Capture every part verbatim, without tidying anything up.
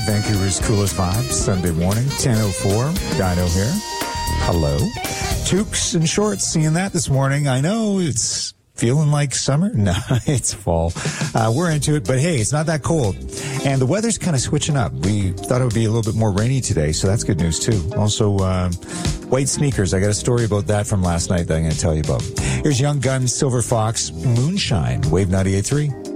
Vancouver's coolest vibes, Sunday morning, ten oh four. Dino here. Hello. Toques and shorts, seeing that this morning. I know it's feeling like summer. No, it's fall. Uh, we're into it, but hey, it's not that cold. And the weather's kind of switching up. We thought it would be a little bit more rainy today, so that's good news too. Also, um, white sneakers. I got a story about that from last night that I'm going to tell you about. Here's Young Guns, Silver Fox, Moonshine, Wave ninety-eight point three.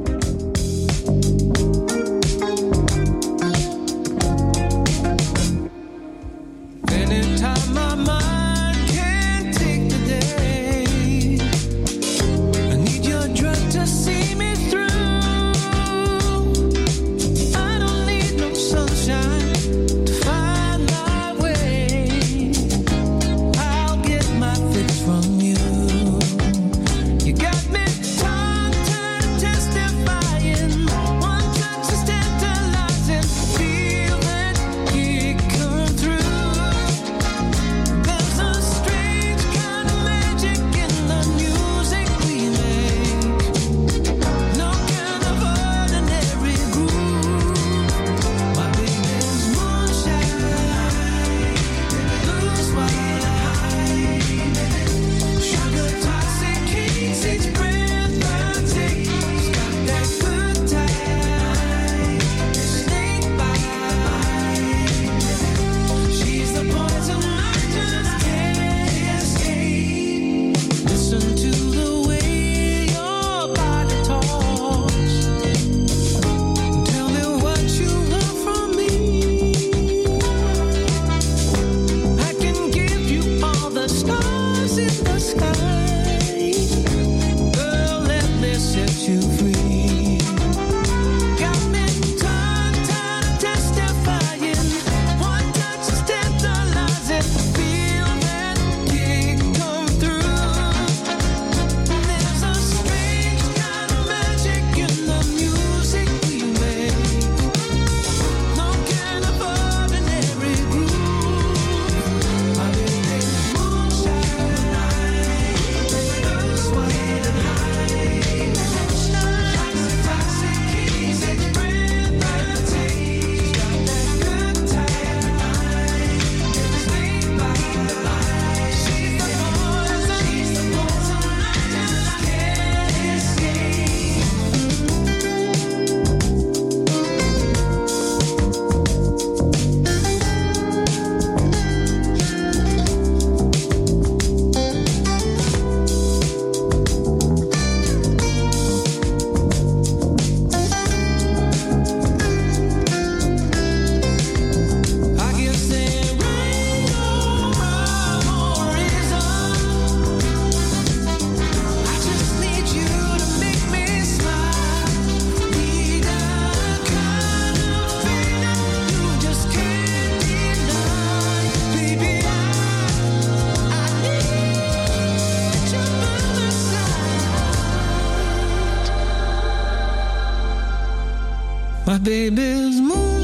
My baby's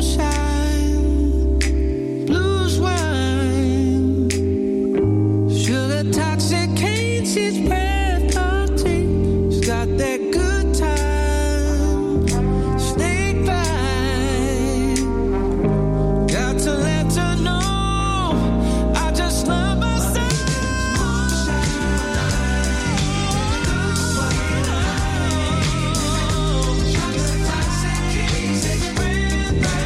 moonshine, blues wine, sugar intoxicates each breath I take. She's got that good time, snake bite. Got to let her know I just love myself. Moonshine, sugar intoxicates each breath I take.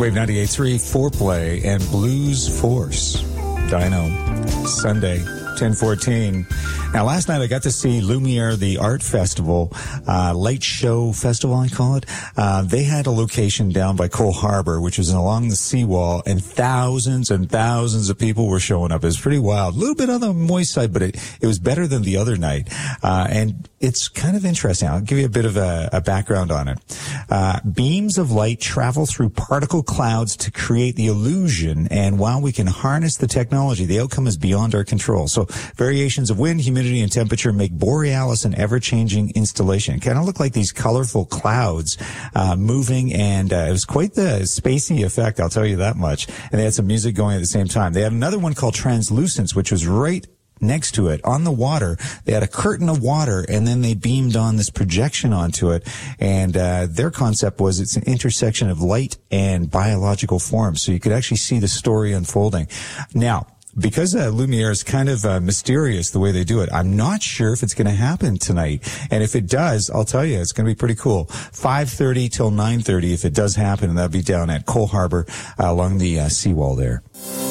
Wave ninety-eight point three, Foreplay, and Blues Force. Dino, Sunday, ten fourteen. Now, last night I got to see Lumiere, the art festival, uh, light show festival, I call it. Uh, they had a location down by Cole Harbor, which was along the seawall, and thousands and thousands of people were showing up. It was pretty wild. A little bit on the moist side, but it, it was better than the other night. Uh, and it's kind of interesting. I'll give you a bit of a, a background on it. Uh, beams of light travel through particle clouds to create the illusion, and while we can harness the technology, the outcome is beyond our control. So variations of wind, humidity, and temperature make Borealis an ever-changing installation. It kind of looked like these colorful clouds uh, moving, and uh, it was quite the spacey effect, I'll tell you that much. And they had some music going at the same time. They had another one called Translucence, which was right next to it on the water. They had a curtain of water, and then they beamed on this projection onto it. And uh, their concept was it's an intersection of light and biological forms, so you could actually see the story unfolding. Now, because uh, Lumiere is kind of uh, mysterious the way they do it, I'm not sure if it's going to happen tonight. And if it does, I'll tell you, it's going to be pretty cool. five thirty till nine thirty if it does happen, and that'll be down at Cole Harbor uh, along the uh, seawall there.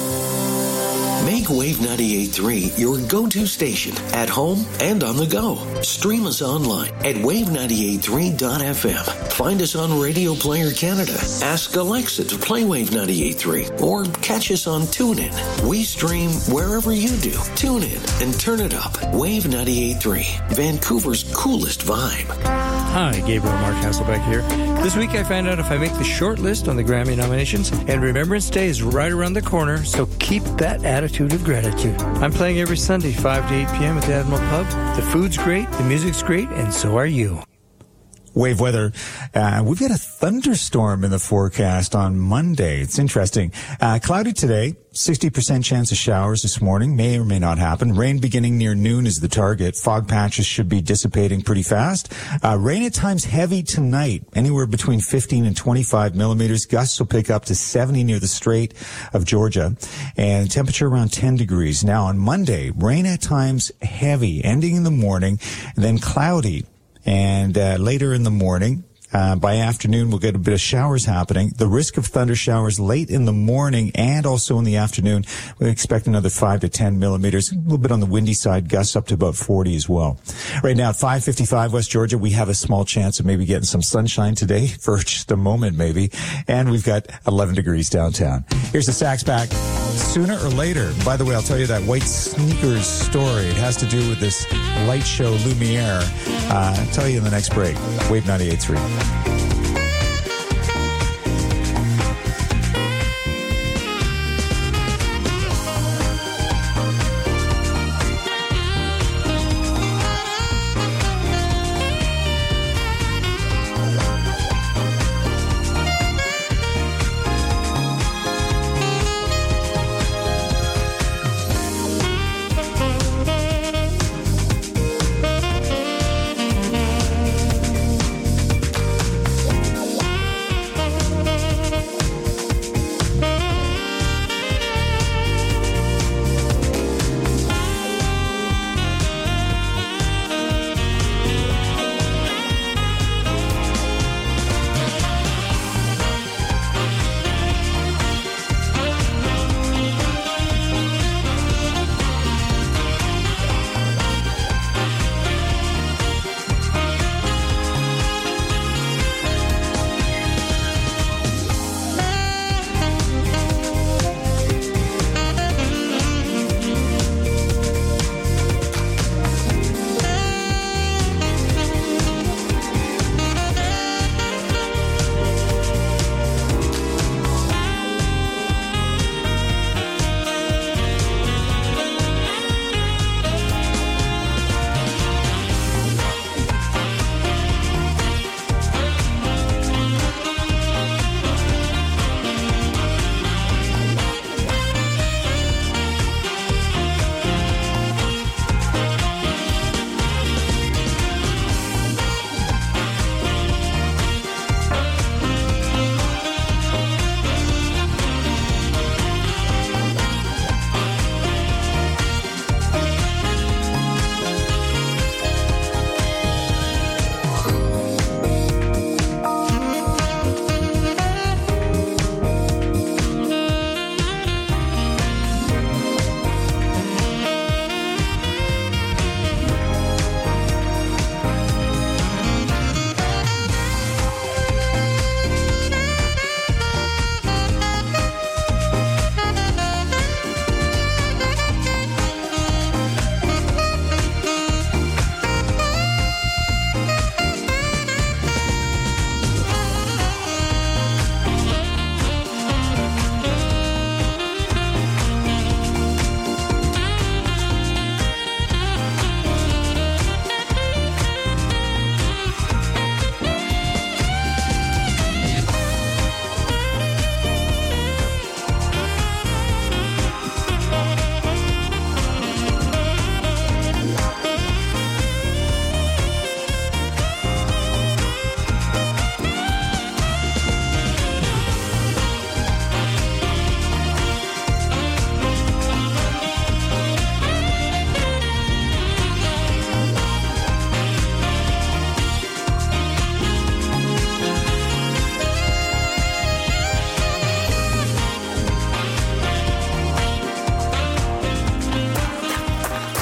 Make Wave ninety-eight point three your go-to station at home and on the go. Stream us online at wave ninety-eight point three dot f m. Find us on Radio Player Canada. Ask Alexa to play Wave ninety-eight point three or catch us on TuneIn. We stream wherever you do. Tune in and turn it up. Wave ninety-eight point three, Vancouver's coolest vibe. Hi, Gabriel Mark Hasselbeck here. This week I found out if I make the short list on the Grammy nominations, and Remembrance Day is right around the corner, so keep that attitude of gratitude. I'm playing every Sunday, five to eight p.m. at the Admiral Pub. The food's great, the music's great, and so are you. Wave weather. Uh, we've got a thunderstorm in the forecast on Monday. It's interesting. Uh, cloudy today, sixty percent chance of showers this morning. May or may not happen. Rain beginning near noon is the target. Fog patches should be dissipating pretty fast. Uh, rain at times heavy tonight, anywhere between fifteen and twenty-five millimeters. Gusts will pick up to seventy near the Strait of Georgia, and temperature around ten degrees. Now on Monday, rain at times heavy, ending in the morning, and then cloudy. And uh, later in the morning, uh, by afternoon, we'll get a bit of showers happening. The risk of thunder showers late in the morning and also in the afternoon. We expect another five to ten millimeters. A little bit on the windy side, gusts up to about forty as well. Right now at five fifty-five West Georgia, we have a small chance of maybe getting some sunshine today for just a moment maybe. And we've got eleven degrees downtown. Here's the Sax Pack. Sooner or later, by the way, I'll tell you that white sneakers story. It has to do with this light show Lumiere. Uh, I'll tell you in the next break. Wave ninety-eight point three.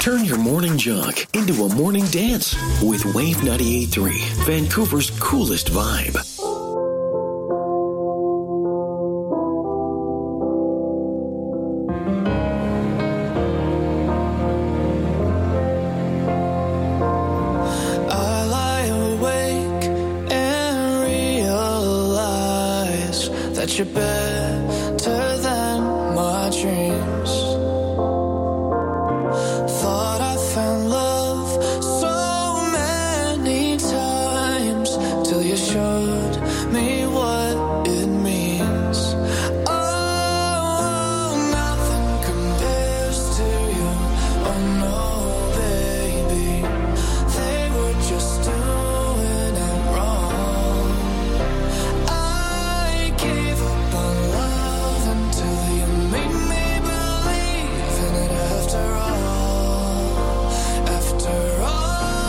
Turn your morning jog into a morning dance with Wave ninety-eight point three, Vancouver's coolest vibe. I lie awake and realize that you're better than my dreams. Thought I found love so many times till you showed me what it means. Oh, nothing compares to you. Oh no, baby, they were just doing it wrong. I gave up on love until you made me believe in it after all, after all.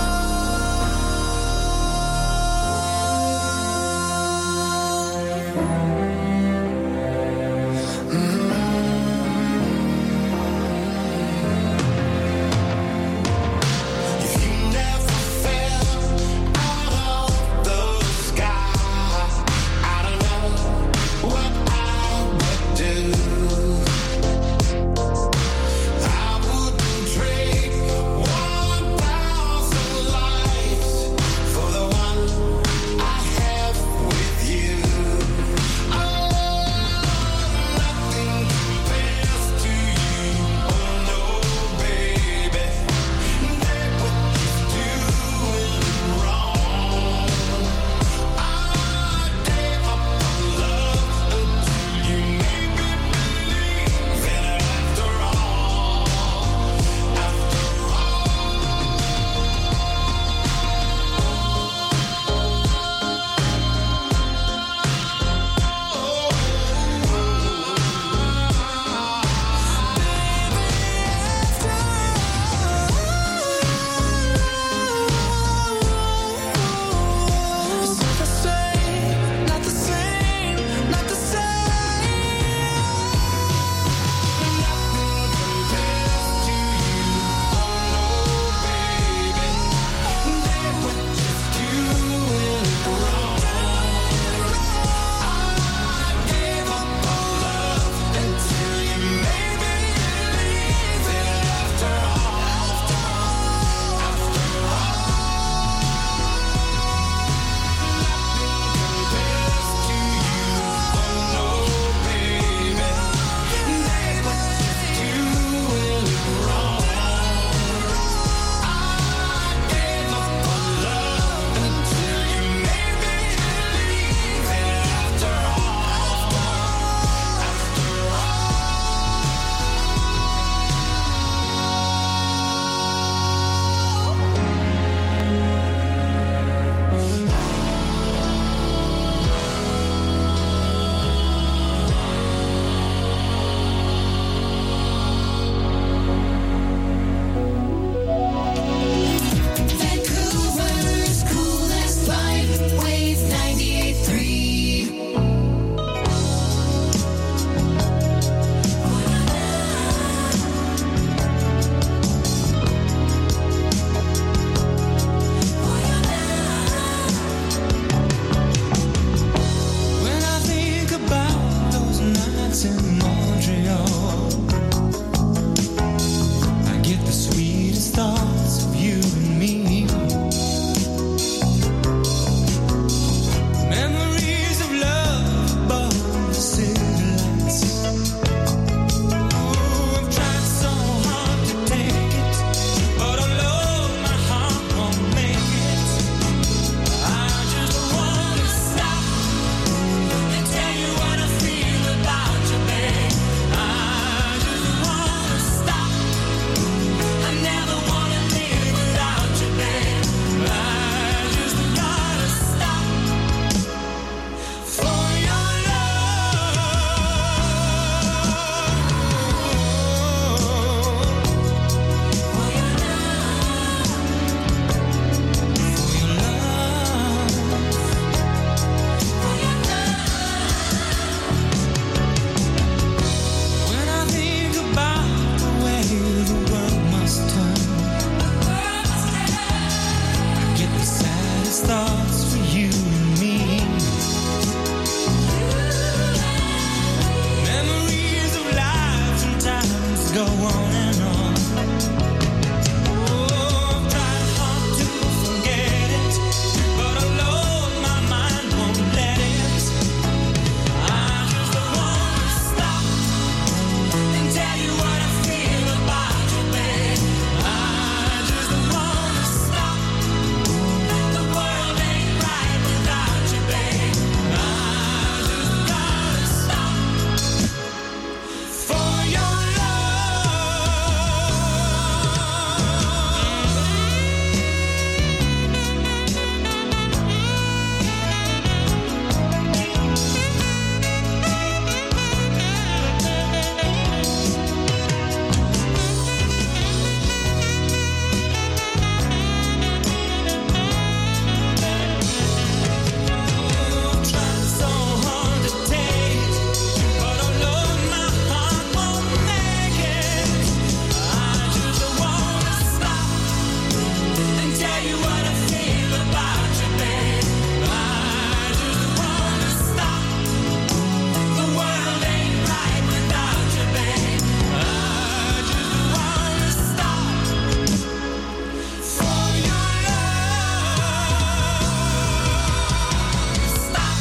If you never fell out of the sky, I don't know what I would do. I wouldn't trade one thousand lives for the one I have with you. Oh, nothing compares to you. Oh no, baby, they were just doing wrong. I gave up on love until you made me believe in it after all, after It's not the same, not the same, not the same. Nothing compares to you. Oh no, baby, they were just doing it wrong. I gave up on love until you made me believe in it after all, after all. Compares to you, oh no, baby, they were just doing it wrong. I gave up on love until you made me believe in it after all, after Vancouver's coolest vibe, Wave ninety-eight point three. When I think about those nights in Montreal, I get the sweetest thoughts of you and me. Memories of love above the city lights. Oh, I've tried so hard to take it, but I know my heart won't make it. I just wanna stop and tell you what I feel about you, baby. go on and on. Oh, I've tried hard to forget it, but alone my mind won't let it. I just wanna stop and tell you what I feel about you, babe. I just wanna stop. The world ain't right without you, babe. I just gotta stop for your trying so hard to take, but alone my heart won't make it. I just wanna stop and tell you what I feel about you, babe. I just wanna stop. The world ain't right without you, babe. I just wanna stop for your love. Stop.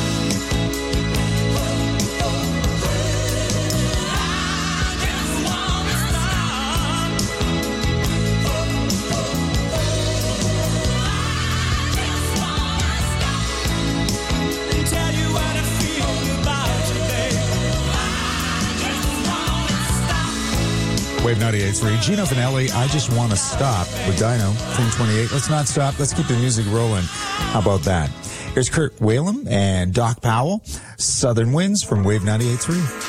Tell you what I feel about you, babe. I just wanna stop. Wave ninety-eight point three. Gino Vanelli, I Just Want to Stop with Dino. Thing twenty-eight. Let's not stop. Let's keep the music rolling. How about that? Here's Kurt Whalum and Doc Powell. Southern Winds from Wave ninety-eight point three.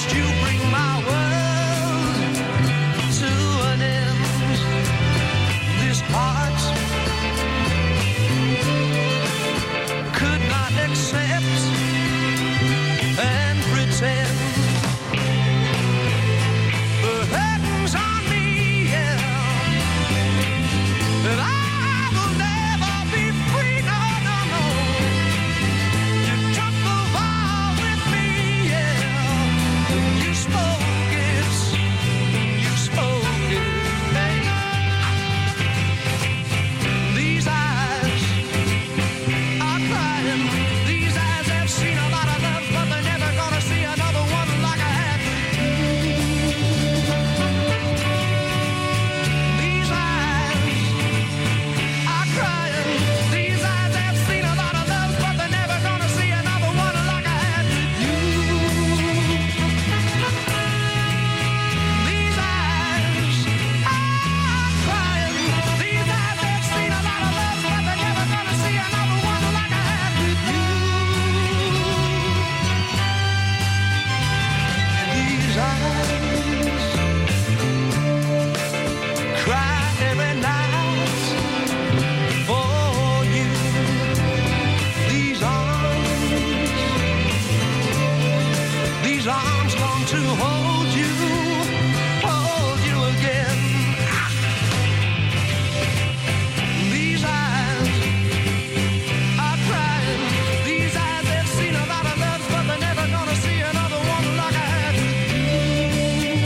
watched you bring my world to an end. This heart could not accept and pretend. The curtains on me, yeah, that I will never be free, no, no, no. You took the vow with me, yeah. You spoke it, you spoke it, babe. These eyes are crying. These eyes have seen a lot of love, but they're never gonna see another one like I had with you. These eyes are crying. These eyes have seen a lot of love, but they're never gonna see another one like I had with you. These eyes are crying. These eyes have seen a lot of love, but they're never gonna see another one like I had with you. These eyes cry every night for you. These arms, these arms long to hold you, hold you again. These eyes are crying. These eyes have seen a lot of love, but they're never gonna see another one like I had with you.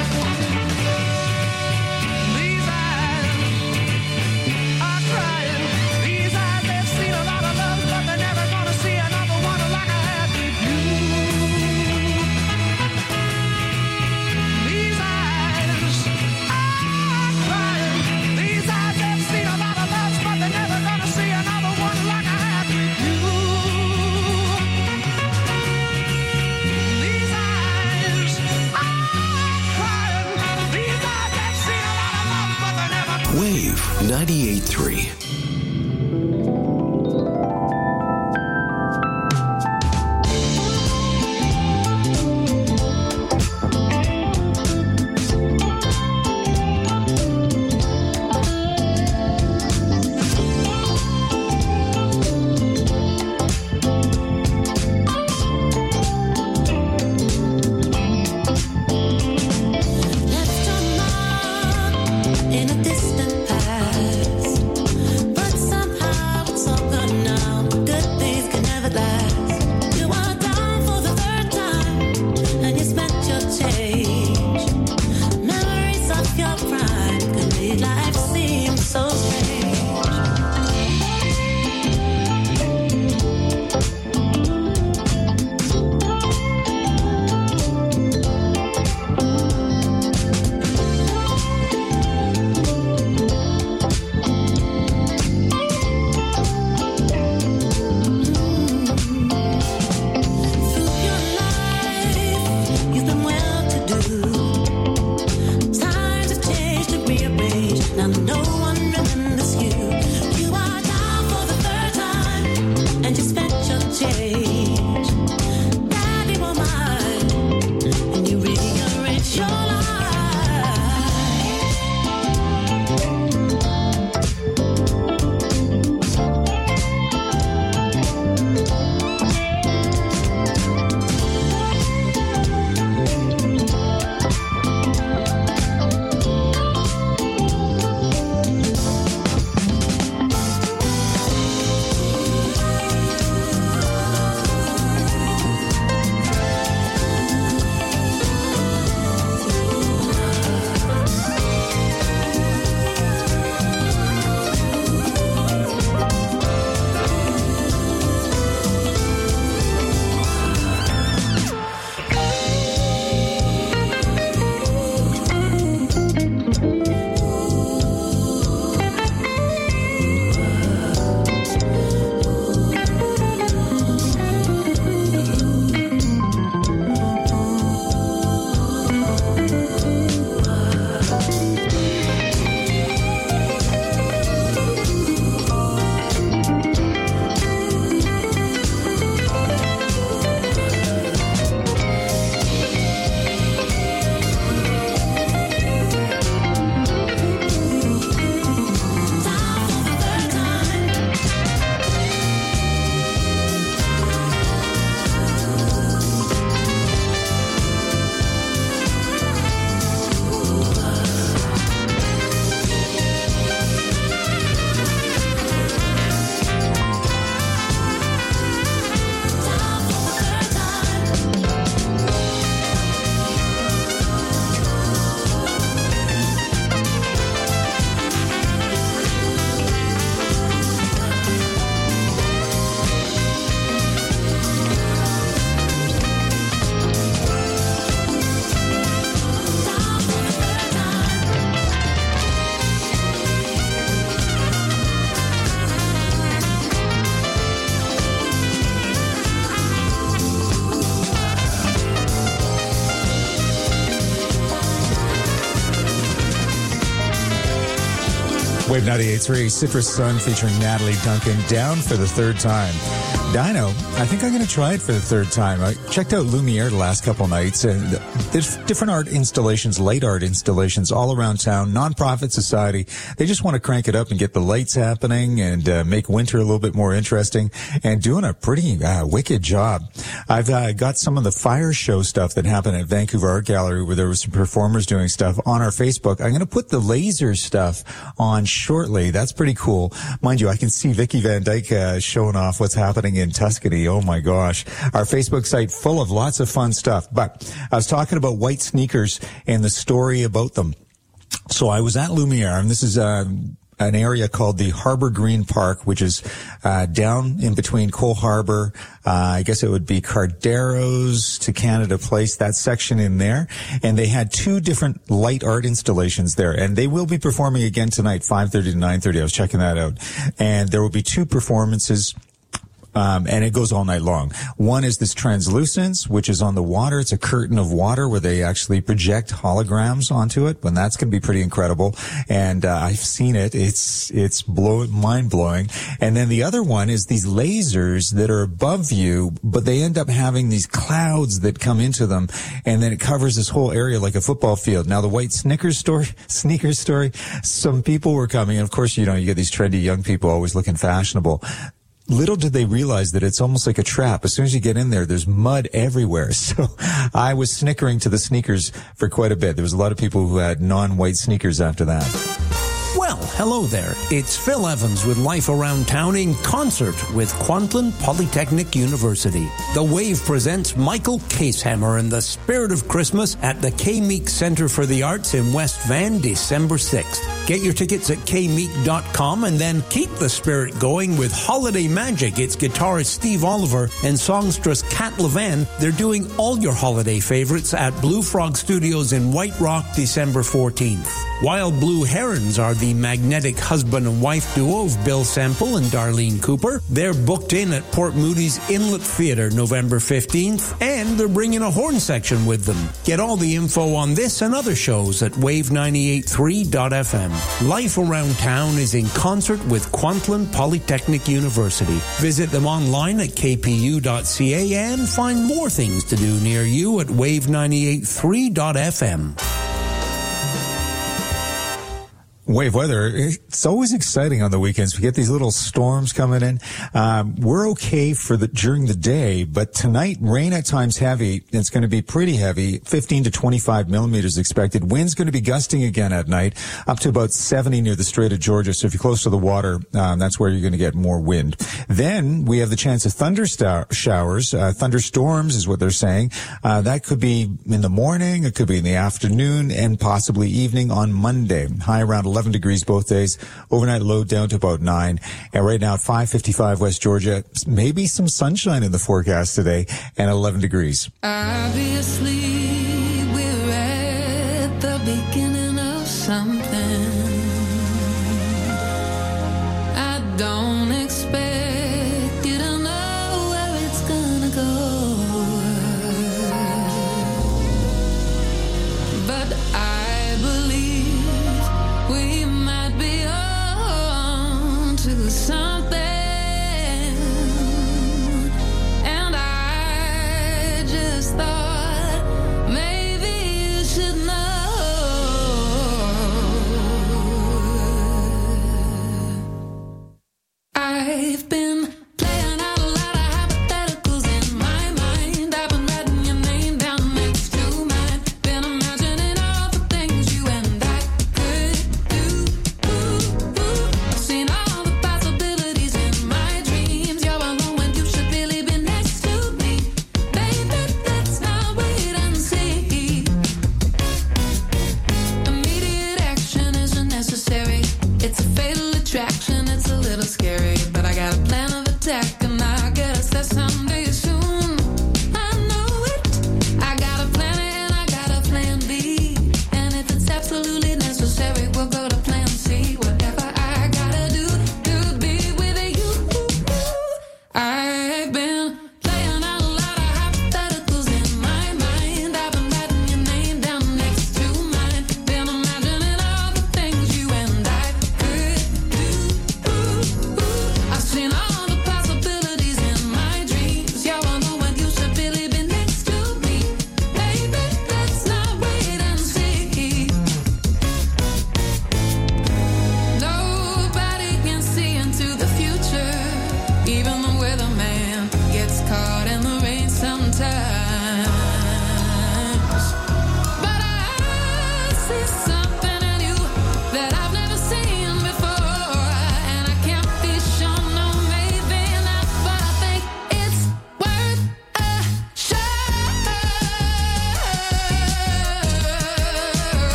These eyes are crying. These eyes have seen a lot of love, but they're never gonna see another one like I had with you. These eyes are crying. These eyes have seen a lot of love, but they're never gonna see another one like I had with you. These eyes are crying. These eyes have seen a lot of love, but they're never. Wave ninety-eight point three. Left a mark in a distant past. Wave ninety-eight point three, Citrus Sun featuring Natalie Duncan, down for the third time. Dino, I think I'm going to try it for the third time. I checked out Lumiere the last couple nights, and there's different art installations, light art installations all around town, nonprofit society. They just want to crank it up and get the lights happening and uh, make winter a little bit more interesting, and doing a pretty uh, wicked job. I've uh, got some of the fire show stuff that happened at Vancouver Art Gallery where there were some performers doing stuff on our Facebook. I'm going to put the laser stuff on shortly. That's pretty cool. Mind you, I can see Vicky Van Dyke uh, showing off what's happening in Tuscany. Oh my gosh. Our Facebook site full of lots of fun stuff. But I was talking about white sneakers and the story about them. So I was at Lumiere, and this is uh, an area called the Harbor Green Park, which is uh, down in between Cole Harbor. Uh, I guess it would be Carderos to Canada Place, that section in there. And they had two different light art installations there. And they will be performing again tonight, five thirty to nine thirty. I was checking that out. And there will be two performances. Um, and it goes all night long. One is this Translucence, which is on the water. It's a curtain of water where they actually project holograms onto it. And that's going to be pretty incredible. And uh, I've seen it. It's it's blow mind blowing. And then the other one is these lasers that are above you, but they end up having these clouds that come into them, and then it covers this whole area like a football field. Now the white Snickers story, sneakers story. Some people were coming, and of course, you know, you get these trendy young people always looking fashionable. Little did they realize that it's almost like a trap. As soon as you get in there, there's mud everywhere. So I was snickering to the sneakers for quite a bit. There was a lot of people who had non-white sneakers after that. Well, hello there. It's Phil Evans with Life Around Town in concert with Kwantlen Polytechnic University. The Wave presents Michael Casehammer in the Spirit of Christmas at the K-Meek Center for the Arts in West Van, December sixth. Get your tickets at k meek dot com and then keep the spirit going with Holiday Magic. It's guitarist Steve Oliver and songstress Kat Levan. They're doing all your holiday favorites at Blue Frog Studios in White Rock, December fourteenth. Wild Blue Herons are the magnetic husband and wife duo of Bill Semple and Darlene Cooper. They're booked in at Port Moody's Inlet Theatre November fifteenth, and they're bringing a horn section with them. Get all the info on this and other shows at wave ninety-eight point three dot f m. Life Around Town is in concert with Kwantlen Polytechnic University. Visit them online at k p u dot c a and find more things to do near you at wave ninety-eight point three dot f m. Wave weather, it's always exciting on the weekends. We get these little storms coming in. Um, we're okay for the during the day, but tonight, rain at times heavy. It's going to be pretty heavy, fifteen to twenty-five millimeters expected. Wind's going to be gusting again at night, up to about seventy near the Strait of Georgia. So if you're close to the water, um, that's where you're going to get more wind. Then we have the chance of thunder star- showers. Uh, thunderstorms is what they're saying. Uh, that could be in the morning, it could be in the afternoon, and possibly evening on Monday. High around eleven degrees both days. Overnight low down to about nine. And right now at five fifty-five West Georgia, maybe some sunshine in the forecast today, and eleven degrees. Obviously, we're at the beginning of something. I don't expect you to know where it's gonna go, but I believe we might be on to something, and I just thought maybe you should know.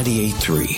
ninety-eight point three.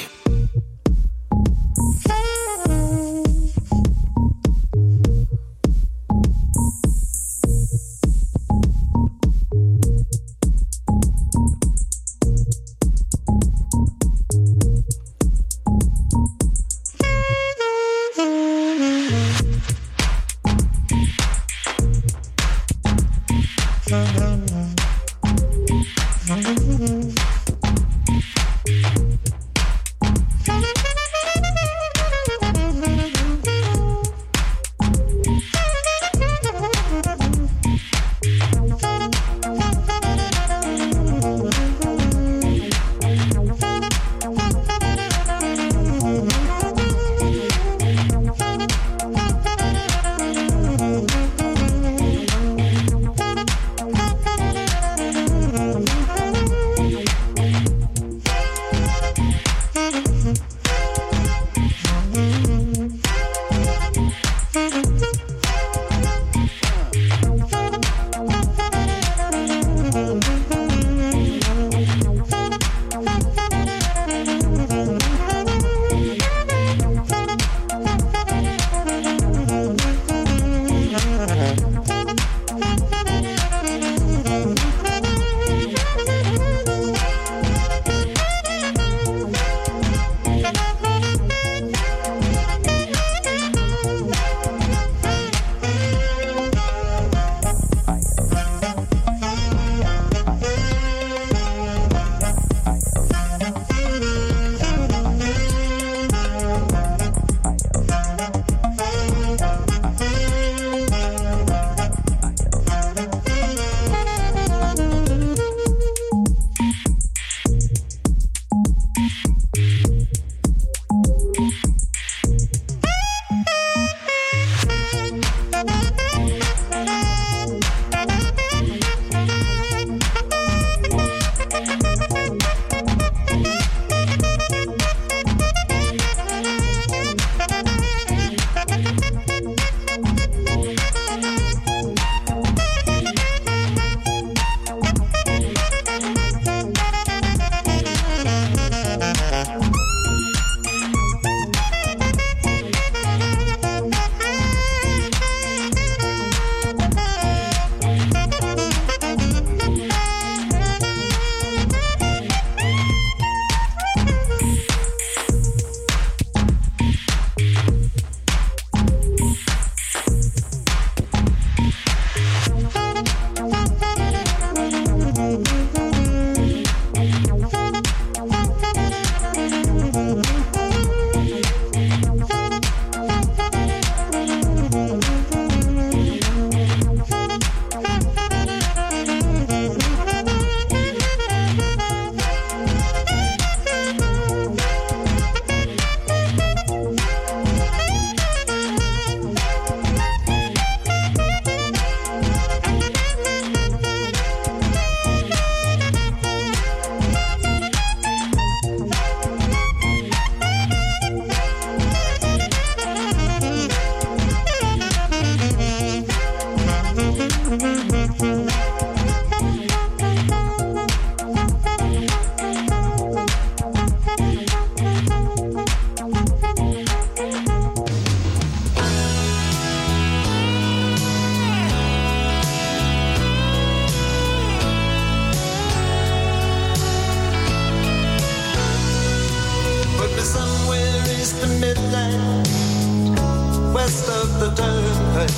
west of the turnpike.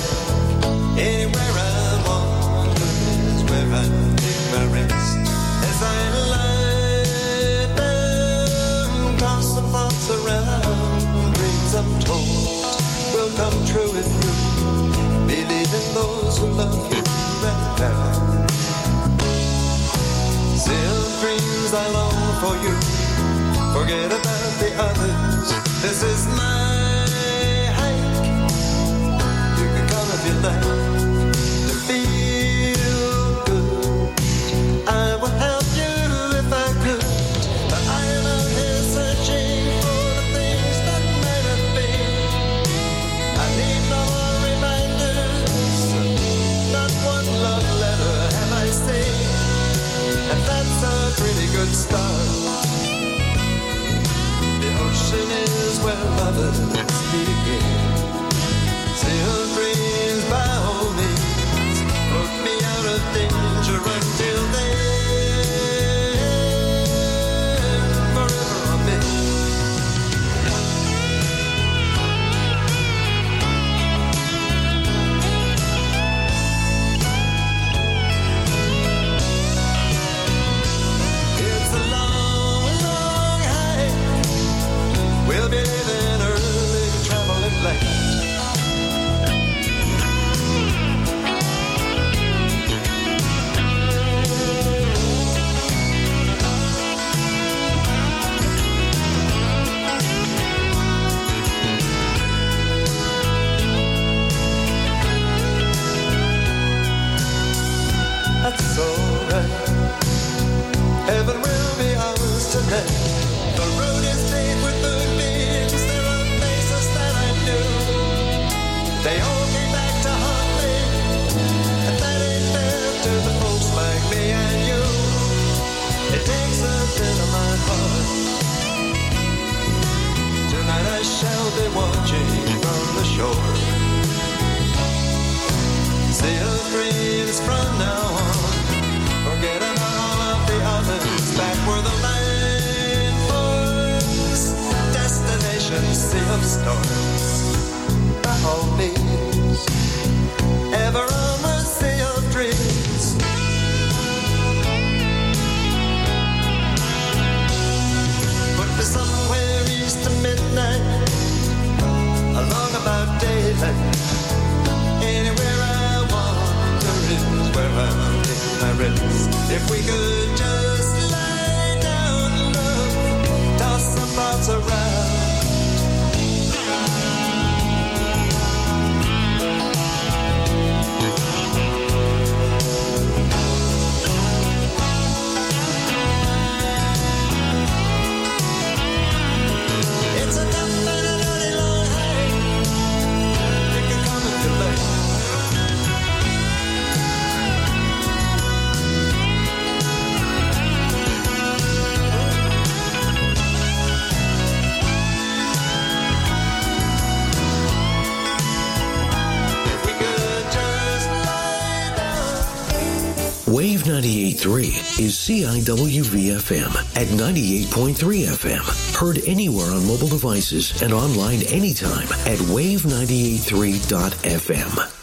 Anywhere I wander is where I take my rest. As I lie down, constant thoughts around, dreams untold will come true if you believe in those who love you right now. Still dreams I long for you. Forget about the others. This is my hike. You can come if you like. To feel good, I will help you if I could. But I am out here searching for the things that might have been. I need no more reminders. Not one love letter have I seen, and that's a pretty good start. where lovers begin. Say your dreams by all means, put me out of danger until then, forever on me. It's a long, long hike. We'll be leaving early, traveling late. That's alright. Heaven will be ours tonight. The road is paved with moonbeams. There are faces that I knew. They all came back to haunt me, and that ain't fair to the folks like me and you. It takes a bit of my heart. Tonight I shall be watching from the shore. See your dreams from now on. Forget about all of the others. Back where the line forms. Destination, sea of stars. By all means, ever on the sea of dreams. Put me somewhere east of midnight, along about daylight. Anywhere I wander is where I'll take my rest. If we could just lie down, love, toss some thoughts around. It's a tough and a dirty long hike. You can come if you like. If we could just lie down. Wave ninety-eight point three is C I W V F M at ninety-eight point three F M. Heard anywhere on mobile devices and online anytime at wave ninety-eight point three dot F M.